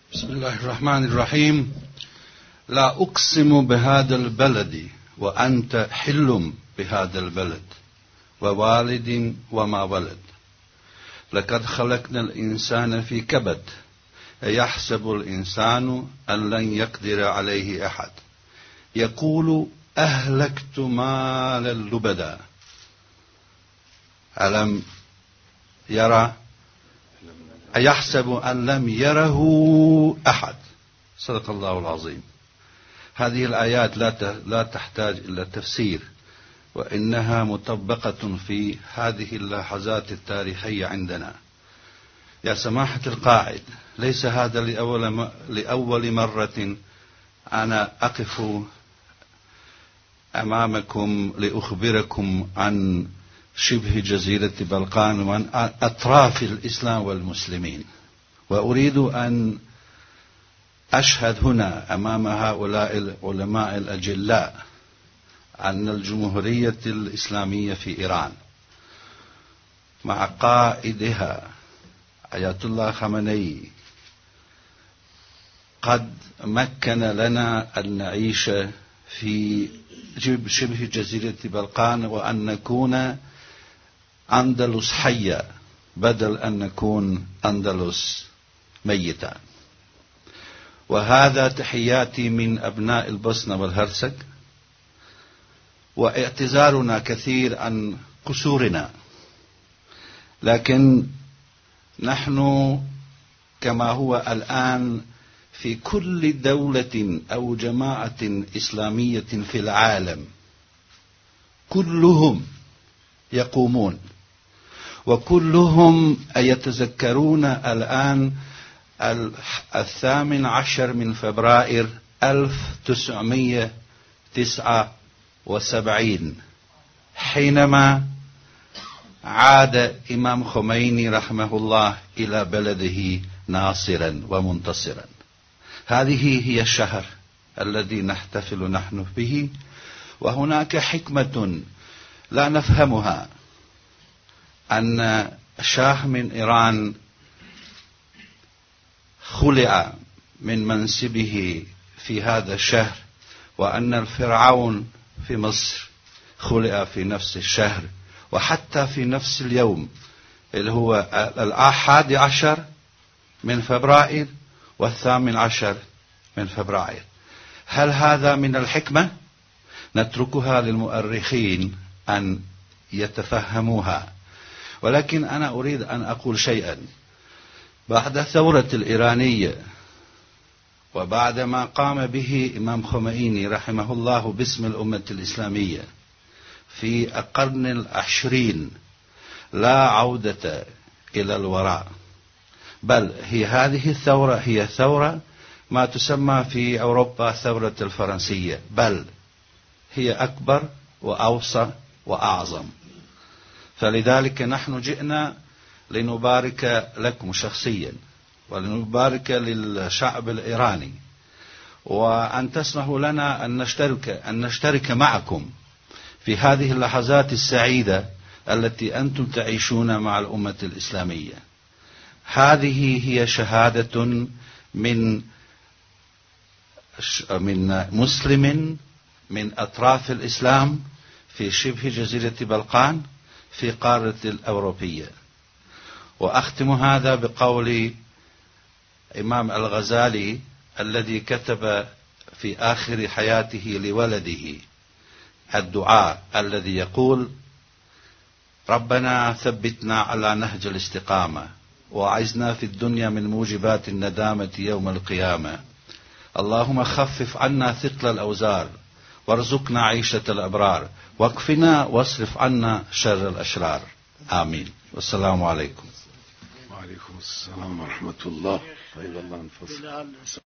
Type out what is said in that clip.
بسم الله الرحمن الرحيم. لا أقسم بهذا البلد وأنت حل بهذا البلد ووالد وما ولد. لقد خلقنا الإنسان في كبد يحسب الإنسان أن لن يقدر عليه أحد يقول أهلكت مالا لبدا ألم يرى أيحسب أن لم يره أحد. صدق الله العظيم. هذه الآيات لا تحتاج إلى تفسير، وإنها مطبقة في هذه اللحظات التاريخية عندنا. يا سماحة القائد، ليس هذا لأول مرة أنا أقف أمامكم لأخبركم عن شبه جزيرة بلقان وعن أطراف الإسلام والمسلمين، وأريد أن أشهد هنا أمام هؤلاء العلماء الأجلاء أن الجمهورية الإسلامية في إيران مع قائدها آية الله خامنئي قد مكن لنا أن نعيش في شبه جزيرة بلقان وأن نكون أندلس حية بدل أن نكون أندلس ميتة. وهذا تحياتي من أبناء البوسنة والهرسك، واعتذارنا كثير عن قصورنا، لكن نحن كما هو الآن في كل دولة أو جماعة إسلامية في العالم كلهم يقومون وكلهم يتذكرون الآن 18 من فبراير 1979 حينما عاد إمام خميني رحمه الله إلى بلده ناصرا ومنتصرا. هذه هي الشهر الذي نحتفل نحن به، وهناك حكمة لا نفهمها أن شاه من إيران خلع من منصبه في هذا الشهر، وأن الفرعون في مصر خلع في نفس الشهر، وحتى في نفس اليوم اللي هو 11 من فبراير و18 من فبراير. هل هذا من الحكمة؟ نتركها للمؤرخين أن يتفهموها، ولكن أنا أريد أن أقول شيئا. بعد الثورة الإيرانية وبعد ما قام به إمام خميني رحمه الله باسم الأمة الإسلامية في القرن 20 لا عودة إلى الوراء، بل هذه الثورة هي ثورة ما تسمى في أوروبا ثورة الفرنسية، بل هي أكبر وأوسع وأعظم. فلذلك نحن جئنا لنبارك لكم شخصيا ولنبارك للشعب الإيراني، وأن تسمحوا لنا أن نشترك معكم في هذه اللحظات السعيدة التي أنتم تعيشون مع الأمة الإسلامية. هذه هي شهادة من مسلم من أطراف الإسلام في شبه جزيرة بلقان في قارة الأوروبية. وأختم هذا بقول إمام الغزالي الذي كتب في آخر حياته لولده الدعاء الذي يقول: ربنا ثبتنا على نهج الاستقامة وأعذنا في الدنيا من موجبات الندامة يوم القيامة، اللهم خفف عنا ثقل الأوزار وارزقنا عيشة الأبرار واكفنا واصرف عنا شر الأشرار. آمين. والسلام عليكم. وعليكم السلام ورحمة الله. طيب الله نفسك.